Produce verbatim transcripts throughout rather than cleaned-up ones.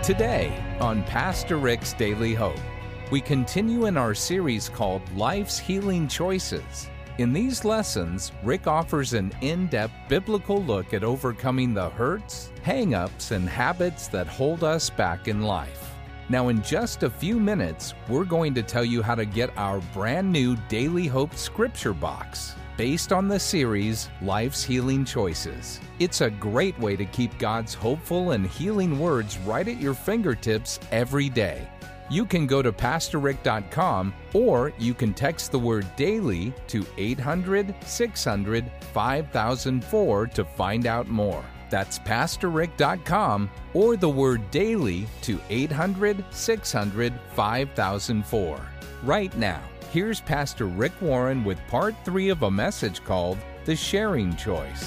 Today on Pastor Rick's Daily Hope, we continue in our series called Life's Healing Choices. In these lessons, Rick offers an in-depth biblical look at overcoming the hurts, hang-ups, and habits that hold us back in life. Now, in just a few minutes, we're going to tell you how to get our brand new Daily Hope scripture box based on the series Life's Healing Choices. It's a great way to keep God's hopeful and healing words right at your fingertips every day. You can go to pastor rick dot com or you can text the word daily to eight hundred, six hundred, five thousand four to find out more. That's pastor rick dot com or the word daily to eight hundred, six hundred, five thousand four. Right now, here's Pastor Rick Warren with part three of a message called The Sharing Choice.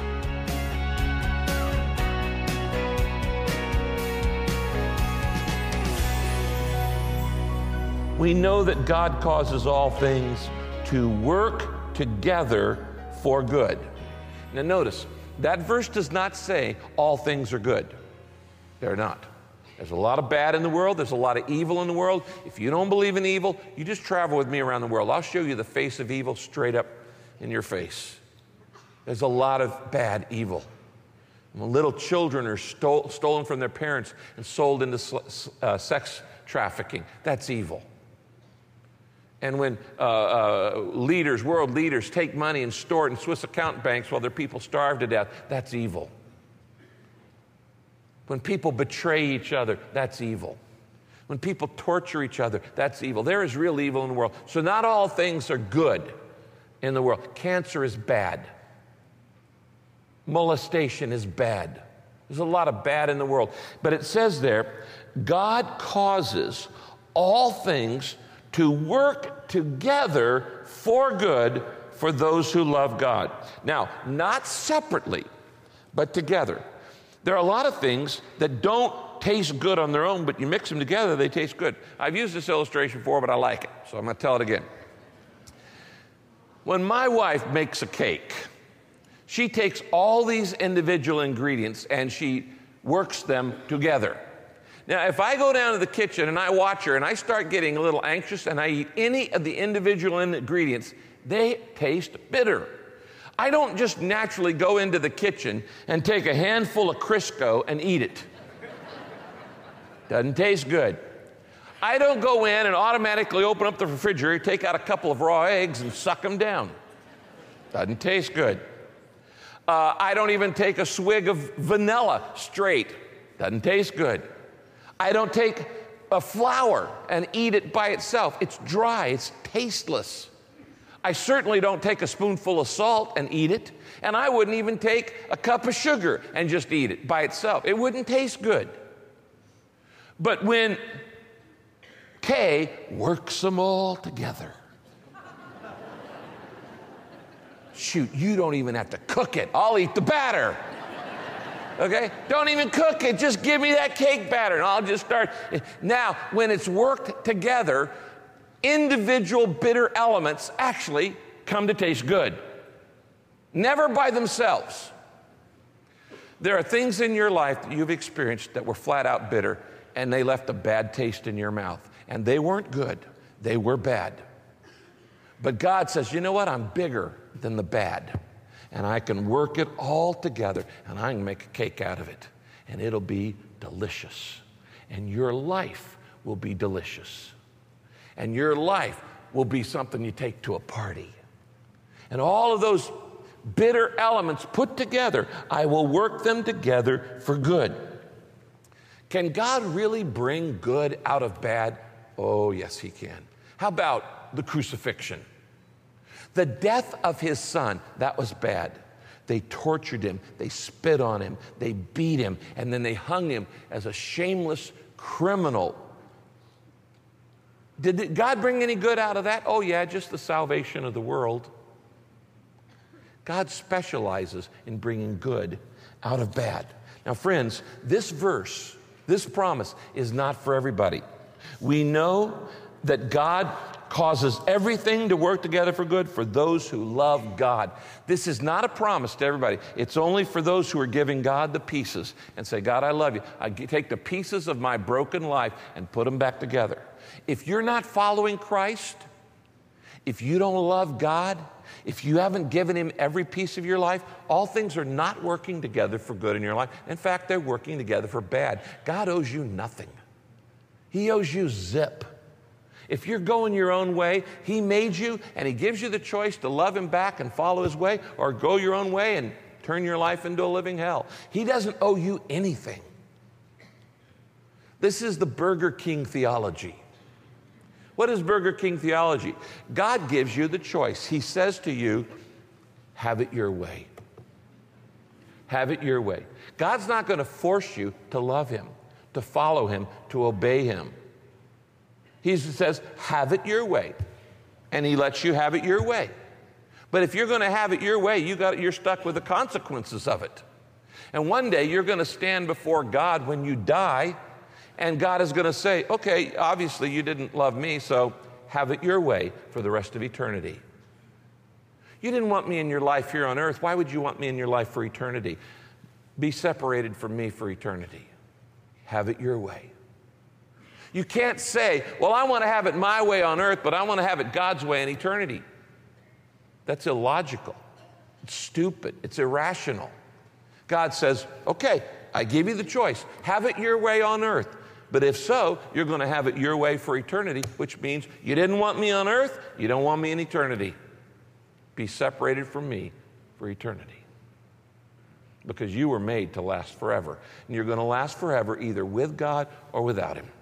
We know that God causes all things to work together for good. Now notice, that verse does not say all things are good. They're not. There's a lot of bad in the world. There's a lot of evil in the world. If you don't believe in evil, you just travel with me around the world. I'll show you the face of evil straight up in your face. There's a lot of bad evil. When little children are stole, stolen from their parents and sold into uh, sex trafficking, that's evil. And when uh, uh, leaders, world leaders, take money and store it in Swiss account banks while their people starve to death, that's evil. When people betray each other, that's evil. When people torture each other, that's evil. There is real evil in the world. So not all things are good in the world. Cancer is bad. Molestation is bad. There's a lot of bad in the world. But it says there, God causes all things to work together for good for those who love God. Now, not separately, but together. There are a lot of things that don't taste good on their own, but you mix them together, they taste good. I've used this illustration before, but I like it, so I'm going to tell it again. When my wife makes a cake, she takes all these individual ingredients and she works them together. Now, if I go down to the kitchen and I watch her and I start getting a little anxious and I eat any of the individual ingredients, they taste bitter. I don't just naturally go into the kitchen and take a handful of Crisco and eat it. Doesn't taste good. I don't go in and automatically open up the refrigerator, take out a couple of raw eggs and suck them down. Doesn't taste good. Uh, I don't even take a swig of vanilla straight. Doesn't taste good. I don't take a flour and eat it by itself. It's dry, it's tasteless. I certainly don't take a spoonful of salt and eat it, and I wouldn't even take a cup of sugar and just eat it by itself. It wouldn't taste good. But when Kay works them all together, shoot, you don't even have to cook it. I'll eat the batter. Okay? Don't even cook it. Just give me that cake batter, and I'll just start. Now, when it's worked together, individual bitter elements actually come to taste good. Never by themselves. There are things in your life that you've experienced that were flat out bitter, and they left a bad taste in your mouth. And they weren't good. They were bad. But God says, you know what? I'm bigger than the bad. And I can work it all together, and I can make a cake out of it. And it'll be delicious. And your life will be delicious. And your life will be something you take to a party. And all of those bitter elements put together, I will work them together for good. Can God really bring good out of bad? Oh, yes, he can. How about the crucifixion? The death of his son, that was bad. They tortured him, they spit on him, they beat him, and then they hung him as a shameless criminal. Did God bring any good out of that? Oh yeah, just the salvation of the world. God specializes in bringing good out of bad. Now friends, this verse, this promise is not for everybody. We know that God causes everything to work together for good for those who love God. This is not a promise to everybody. It's only for those who are giving God the pieces and say, God, I love you. I take the pieces of my broken life and put them back together. If you're not following Christ, if you don't love God, if you haven't given him every piece of your life, all things are not working together for good in your life. In fact, they're working together for bad. God owes you nothing. He owes you zip. If you're going your own way, he made you and he gives you the choice to love him back and follow his way, or go your own way and turn your life into a living hell. He doesn't owe you anything. This is the Burger King theology. What is Burger King theology? God gives you the choice. He says to you, have it your way. Have it your way. God's not going to force you to love him, to follow him, to obey him. He says, have it your way. And he lets you have it your way. But if you're going to have it your way, you got, you're stuck with the consequences of it. And one day you're going to stand before God when you die, and God is going to say, okay, obviously you didn't love me, so have it your way for the rest of eternity. You didn't want me in your life here on earth. Why would you want me in your life for eternity? Be separated from me for eternity. Have it your way. You can't say, well, I want to have it my way on earth, but I want to have it God's way in eternity. That's illogical. It's stupid. It's irrational. God says, okay, I give you the choice. Have it your way on earth. But if so, you're going to have it your way for eternity, which means you didn't want me on earth, you don't want me in eternity. Be separated from me for eternity. Because you were made to last forever. And you're going to last forever either with God or without him.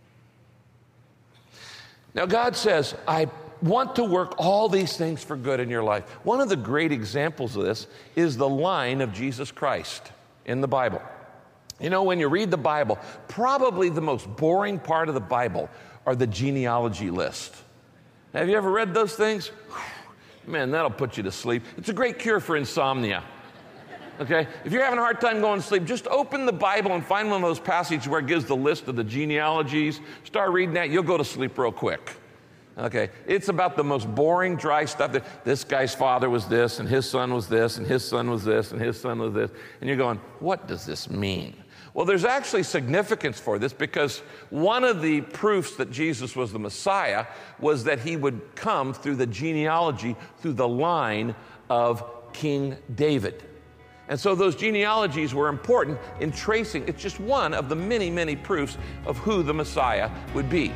Now, God says, I want to work all these things for good in your life. One of the great examples of this is the line of Jesus Christ in the Bible. You know, when you read the Bible, probably the most boring part of the Bible are the genealogy list. Have you ever read those things? Man, that'll put you to sleep. It's a great cure for insomnia. Okay? If you're having a hard time going to sleep, just open the Bible and find one of those passages where it gives the list of the genealogies. Start reading that, you'll go to sleep real quick. Okay? It's about the most boring, dry stuff. That this guy's father was this, and his son was this, and his son was this, and his son was this. And you're going, what does this mean? Well, there's actually significance for this, because one of the proofs that Jesus was the Messiah was that he would come through the genealogy, through the line of King David. And so those genealogies were important in tracing. It's just one of the many, many proofs of who the Messiah would be.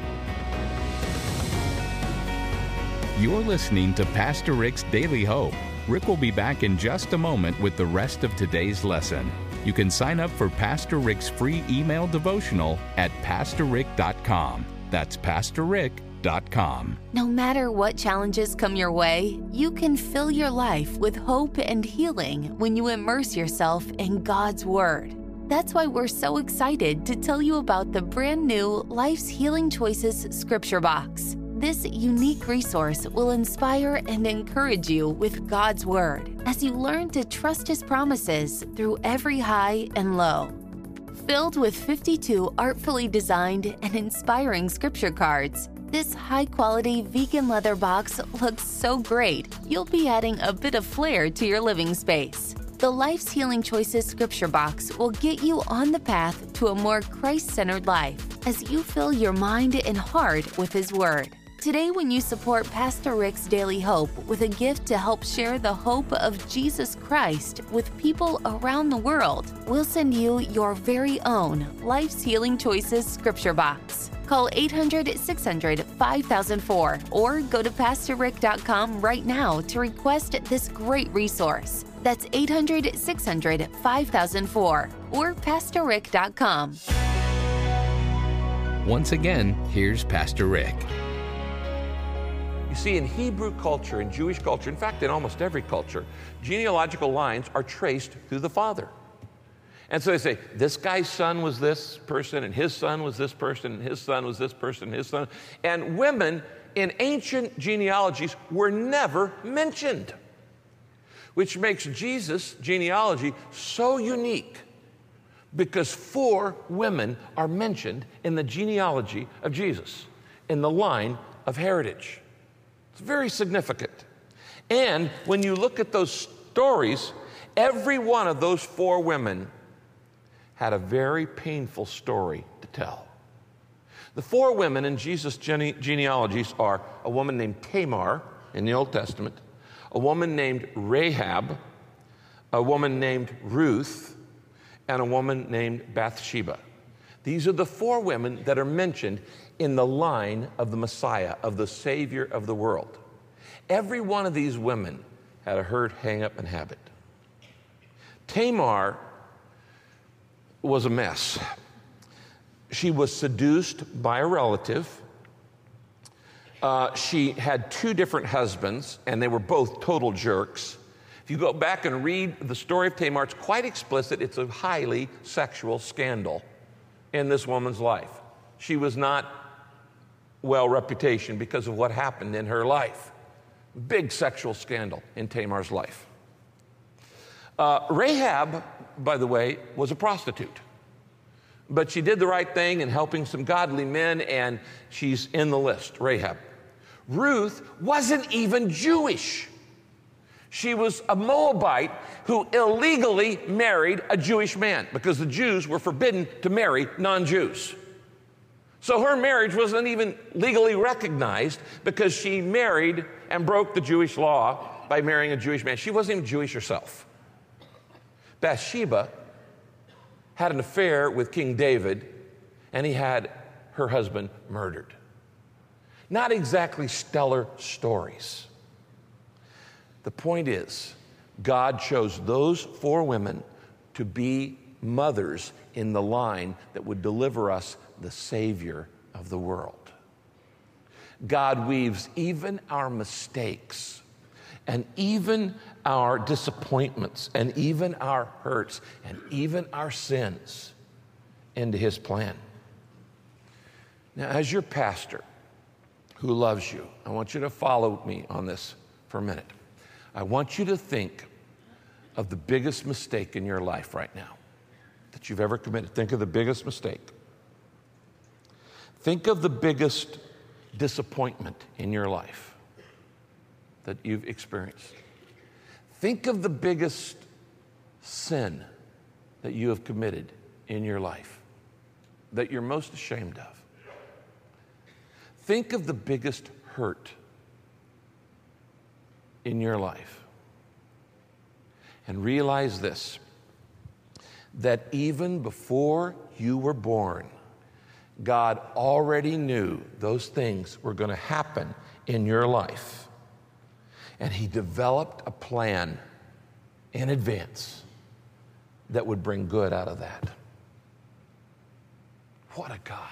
You're listening to Pastor Rick's Daily Hope. Rick will be back in just a moment with the rest of today's lesson. You can sign up for Pastor Rick's free email devotional at pastor rick dot com. That's pastor rick dot com. No matter what challenges come your way, you can fill your life with hope and healing when you immerse yourself in God's Word. That's why we're so excited to tell you about the brand new Life's Healing Choices Scripture Box. This unique resource will inspire and encourage you with God's Word as you learn to trust His promises through every high and low. Filled with fifty-two artfully designed and inspiring scripture cards, this high-quality vegan leather box looks so great, you'll be adding a bit of flair to your living space. The Life's Healing Choices Scripture Box will get you on the path to a more Christ-centered life as you fill your mind and heart with His Word. Today, when you support Pastor Rick's Daily Hope with a gift to help share the hope of Jesus Christ with people around the world, we'll send you your very own Life's Healing Choices Scripture Box. Call eight hundred, six hundred, five thousand four or go to pastor rick dot com right now to request this great resource. That's eight hundred, six hundred, five thousand four or pastor rick dot com. Once again, here's Pastor Rick. You see, in Hebrew culture, in Jewish culture, in fact, in almost every culture, genealogical lines are traced through the father. And so they say, this guy's son was this person, and his son was this person, and his son was this person, and his son. And women in ancient genealogies were never mentioned, which makes Jesus' genealogy so unique, because four women are mentioned in the genealogy of Jesus. in the line of heritage. It's very significant. And when you look at those stories, every one of those four women had a very painful story to tell. The four women in Jesus' gene- genealogies are a woman named Tamar in the Old Testament, a woman named Rahab, a woman named Ruth, and a woman named Bathsheba. These are the four women that are mentioned in the line of the Messiah, of the Savior of the world. Every one of these women had a hurt, hang up, and habit. Tamar was a mess. She was seduced by a relative. Uh, she had two different husbands, and they were both total jerks. If you go back and read the story of Tamar, it's quite explicit. It's a highly sexual scandal in this woman's life. She was not well reputation because of what happened in her life. Big sexual scandal in Tamar's life. Uh, Rahab, by the way, was a prostitute. But she did the right thing in helping some godly men, and she's in the list, Rahab. Ruth wasn't even Jewish. She was a Moabite who illegally married a Jewish man because the Jews were forbidden to marry non-Jews. So her marriage wasn't even legally recognized because she married and broke the Jewish law by marrying a Jewish man. She wasn't even Jewish herself. Bathsheba had an affair with King David, and he had her husband murdered. Not exactly stellar stories. The point is, God chose those four women to be mothers in the line that would deliver us the Savior of the world. God weaves even our mistakes and even our disappointments and even our hurts and even our sins into His plan. Now, as your pastor who loves you, I want you to follow me on this for a minute. I want you to think of the biggest mistake in your life right now that you've ever committed. Think of the biggest mistake. Think of the biggest disappointment in your life that you've experienced. Think of the biggest sin that you have committed in your life that you're most ashamed of. Think of the biggest hurt in your life. And realize this, that even before you were born, God already knew those things were going to happen in your life. And He developed a plan in advance that would bring good out of that. What a God.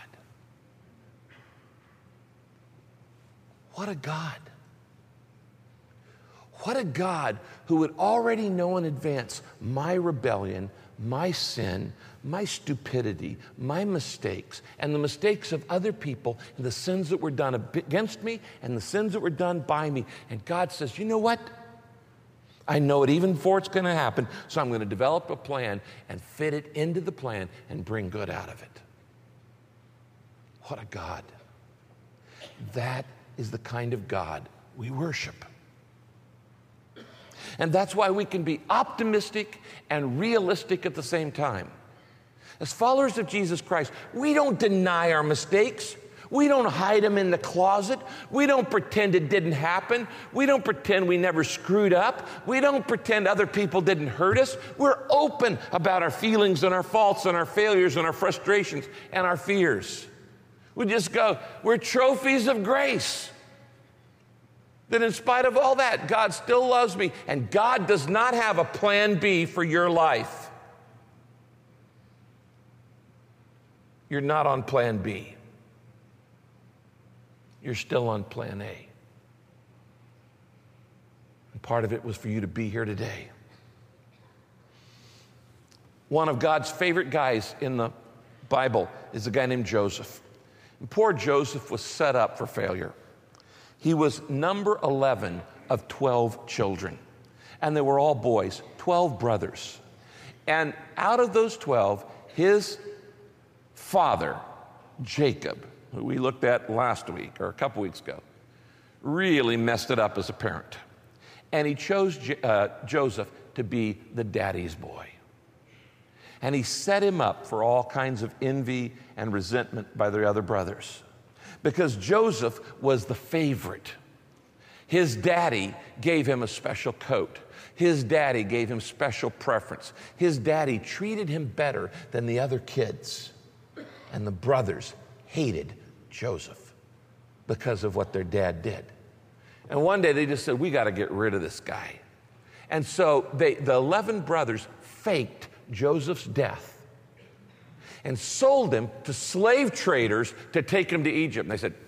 What a God. What a God who would already know in advance my rebellion, my sin, my stupidity, my mistakes, and the mistakes of other people, and the sins that were done against me, and the sins that were done by me. And God says, you know what? I know it even before it's going to happen, so I'm going to develop a plan and fit it into the plan and bring good out of it. What a God. That is the kind of God we worship. And that's why we can be optimistic and realistic at the same time. As followers of Jesus Christ, we don't deny our mistakes. We don't hide them in the closet. We don't pretend it didn't happen. We don't pretend we never screwed up. We don't pretend other people didn't hurt us. We're open about our feelings and our faults and our failures and our frustrations and our fears. We just go, we're trophies of grace. That in spite of all that, God still loves me, and God does not have a plan B for your life. You're not on plan B. You're still on plan A. And part of it was for you to be here today. One of God's favorite guys in the Bible is a guy named Joseph. And poor Joseph was set up for failure. He was number eleven of twelve children. And they were all boys, twelve brothers. And out of those twelve, his father, Jacob, who we looked at last week or a couple weeks ago, really messed it up as a parent. And he chose J- uh, Joseph to be the daddy's boy. And he set him up for all kinds of envy and resentment by the other brothers, because Joseph was the favorite. His daddy gave him a special coat. His daddy gave him special preference. His daddy treated him better than the other kids. And the brothers hated Joseph because of what their dad did. And one day they just said, we got to get rid of this guy. And so they, the eleven brothers faked Joseph's death and sold him to slave traders to take him to Egypt. And they said,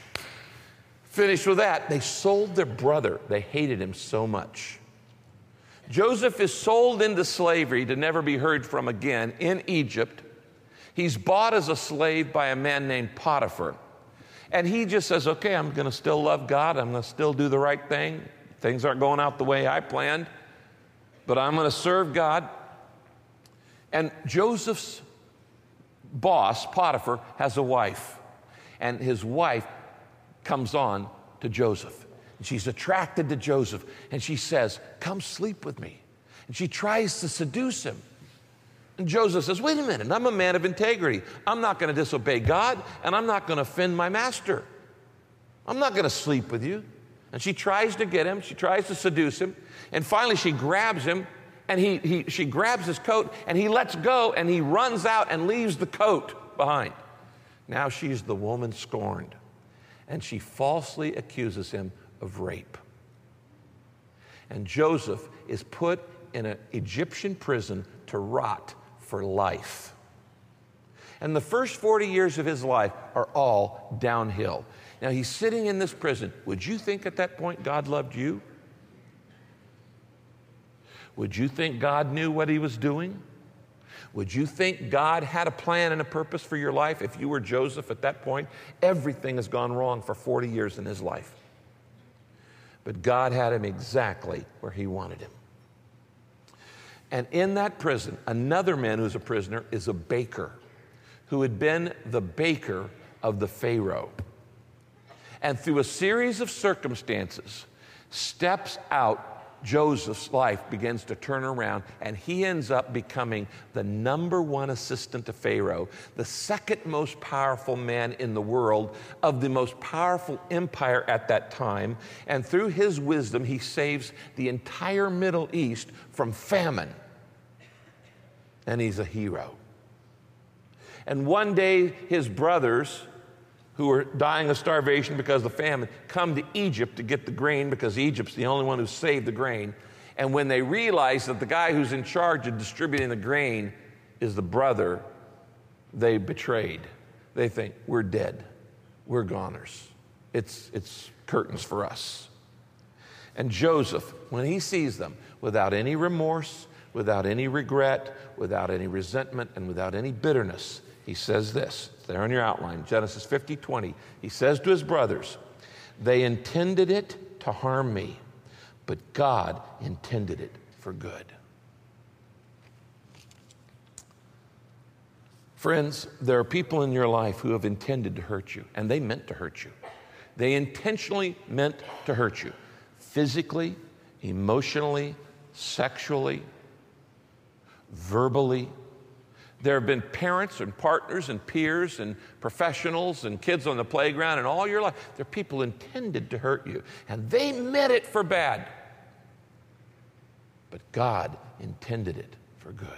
finished with that. They sold their brother. They hated him so much. Joseph is sold into slavery to never be heard from again in Egypt. He's bought as a slave by a man named Potiphar. And he just says, okay, I'm going to still love God. I'm going to still do the right thing. Things aren't going out the way I planned, but I'm going to serve God. And Joseph's boss, Potiphar, has a wife. And his wife comes on to Joseph. And she's attracted to Joseph. And she says, come sleep with me. And she tries to seduce him. And Joseph says, wait a minute, I'm a man of integrity. I'm not going to disobey God, and I'm not going to offend my master. I'm not going to sleep with you. And she tries to get him. She tries to seduce him. And finally, she grabs him, and he, he, she grabs his coat, and he lets go, and he runs out and leaves the coat behind. Now she's the woman scorned, and she falsely accuses him of rape. And Joseph is put in an Egyptian prison to rot for life. And the first forty years of his life are all downhill. Now he's sitting in this prison. Would you think at that point God loved you? Would you think God knew what he was doing? Would you think God had a plan and a purpose for your life if you were Joseph at that point? Everything has gone wrong for forty years in his life. But God had him exactly where he wanted him. And in that prison, another man who's a prisoner is a baker who had been the baker of the Pharaoh. And through a series of circumstances, steps out, Joseph's life begins to turn around, and he ends up becoming the number one assistant to Pharaoh, the second most powerful man in the world of the most powerful empire at that time. And through his wisdom, he saves the entire Middle East from famine. And he's a hero. And one day, his brothers, who are dying of starvation because of the famine, come to Egypt to get the grain, because Egypt's the only one who saved the grain. And when they realize that the guy who's in charge of distributing the grain is the brother they betrayed, they think, we're dead. We're goners. It's, it's curtains for us. And Joseph, when he sees them, without any remorse, without any regret, without any resentment, and without any bitterness, he says this. It's there on your outline, Genesis fifty twenty. He says to his brothers, they intended it to harm me, but God intended it for good. Friends, there are people in your life who have intended to hurt you, and they meant to hurt you. They intentionally meant to hurt you, physically, emotionally, sexually, verbally. There have been parents and partners and peers and professionals and kids on the playground and all your life. There are people intended to hurt you, and they meant it for bad. But God intended it for good.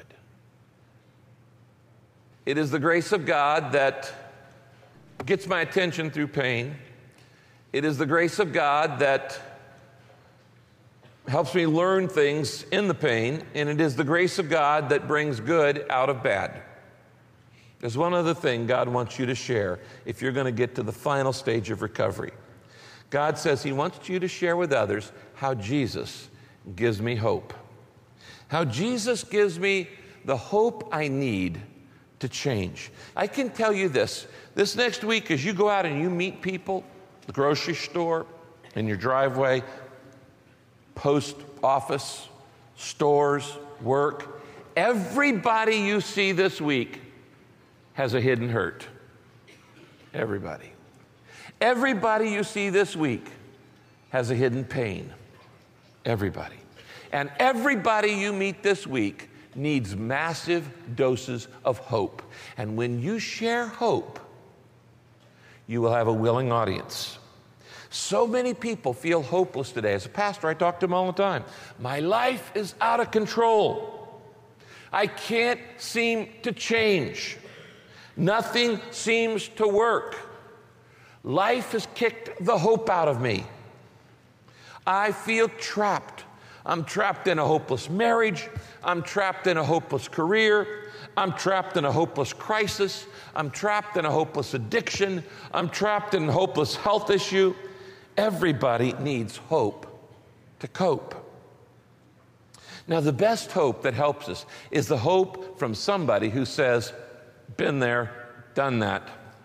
It is the grace of God that gets my attention through pain. It is the grace of God that helps me learn things in the pain, and it is the grace of God that brings good out of bad. There's one other thing God wants you to share if you're going to get to the final stage of recovery. God says he wants you to share with others how Jesus gives me hope. How Jesus gives me the hope I need to change. I can tell you this, this next week as you go out and you meet people, the grocery store, in your driveway, post office, stores, work, everybody you see this week has a hidden hurt. Everybody. Everybody you see this week has a hidden pain. Everybody. And everybody you meet this week needs massive doses of hope. And when you share hope, you will have a willing audience. So many people feel hopeless today. As a pastor, I talk to them all the time. My life is out of control. I can't seem to change. Nothing seems to work. Life has kicked the hope out of me. I feel trapped. I'm trapped in a hopeless marriage. I'm trapped in a hopeless career. I'm trapped in a hopeless crisis. I'm trapped in a hopeless addiction. I'm trapped in a hopeless health issue. Everybody needs hope to cope. Now, the best hope that helps us is the hope from somebody who says, been there, done that.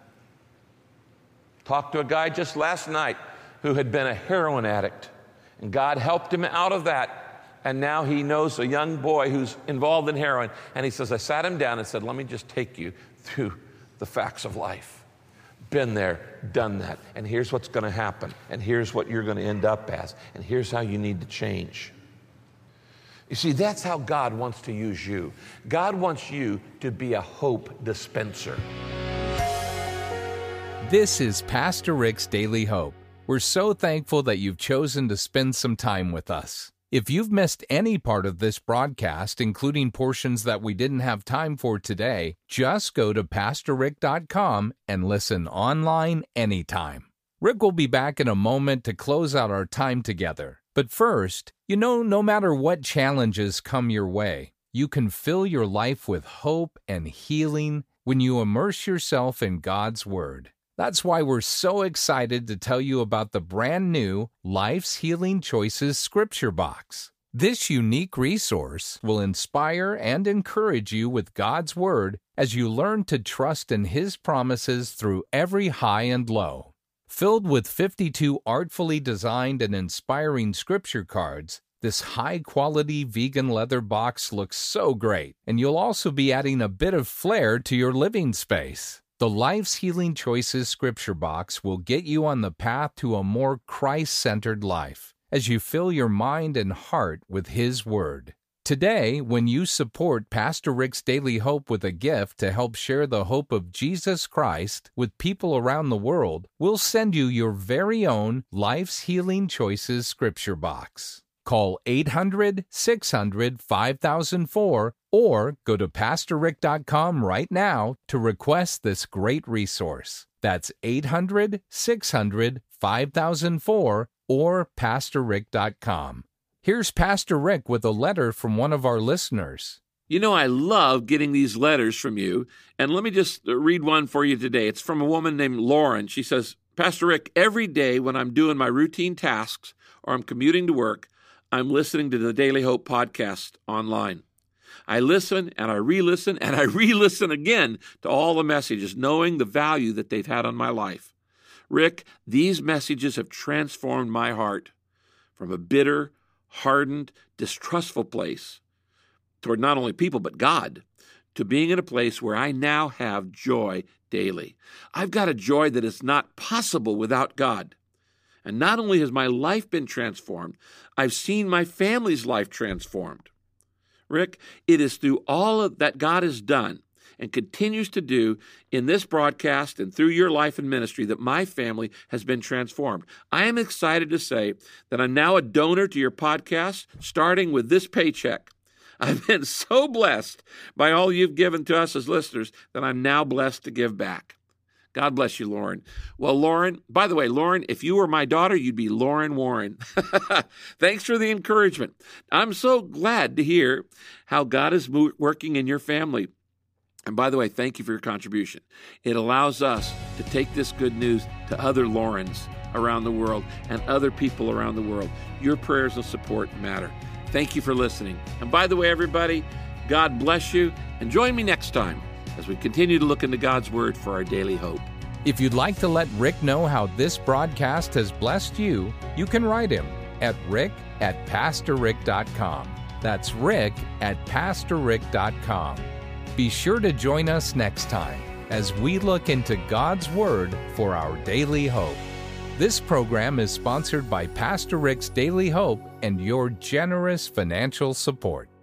Talked to a guy just last night who had been a heroin addict, and God helped him out of that. And now he knows a young boy who's involved in heroin. And he says, I sat him down and said, let me just take you through the facts of life. Been there, done that. And here's what's going to happen. And here's what you're going to end up as. And here's how you need to change. You see, that's how God wants to use you. God wants you to be a hope dispenser. This is Pastor Rick's Daily Hope. We're so thankful that you've chosen to spend some time with us. If you've missed any part of this broadcast, including portions that we didn't have time for today, just go to pastor rick dot com and listen online anytime. Rick will be back in a moment to close out our time together. But first, you know, no matter what challenges come your way, you can fill your life with hope and healing when you immerse yourself in God's Word. That's why we're so excited to tell you about the brand new Life's Healing Choices Scripture Box. This unique resource will inspire and encourage you with God's Word as you learn to trust in His promises through every high and low. Filled with fifty-two artfully designed and inspiring scripture cards, this high-quality vegan leather box looks so great, and you'll also be adding a bit of flair to your living space. The Life's Healing Choices Scripture Box will get you on the path to a more Christ-centered life as you fill your mind and heart with His Word. Today, when you support Pastor Rick's Daily Hope with a gift to help share the hope of Jesus Christ with people around the world, we'll send you your very own Life's Healing Choices Scripture Box. Call eight hundred, six hundred, five thousand four or go to pastor rick dot com right now to request this great resource. That's eight hundred, six hundred, five thousand four or pastor rick dot com. Here's Pastor Rick with a letter from one of our listeners. You know, I love getting these letters from you, and let me just read one for you today. It's from a woman named Lauren. She says, Pastor Rick, every day when I'm doing my routine tasks or I'm commuting to work, I'm listening to the Daily Hope podcast online. I listen and I re-listen and I re-listen again to all the messages, knowing the value that they've had on my life. Rick, these messages have transformed my heart from a bitter, hardened, distrustful place toward not only people but God, to being in a place where I now have joy daily. I've got a joy that is not possible without God. And not only has my life been transformed, I've seen my family's life transformed. Rick, it is through all of that God has done and continues to do in this broadcast and through your life and ministry that my family has been transformed. I am excited to say that I'm now a donor to your podcast, starting with this paycheck. I've been so blessed by all you've given to us as listeners that I'm now blessed to give back. God bless you, Lauren. Well, Lauren, by the way, Lauren, if you were my daughter, you'd be Lauren Warren. Thanks for the encouragement. I'm so glad to hear how God is working in your family. And by the way, thank you for your contribution. It allows us to take this good news to other Laurens around the world and other people around the world. Your prayers and support matter. Thank you for listening. And by the way, everybody, God bless you. And join me next time as we continue to look into God's Word for our daily hope. If you'd like to let Rick know how this broadcast has blessed you, you can write him at rick at pastor rick dot com. That's rick at pastor rick dot com. Be sure to join us next time as we look into God's Word for our daily hope. This program is sponsored by Pastor Rick's Daily Hope and your generous financial support.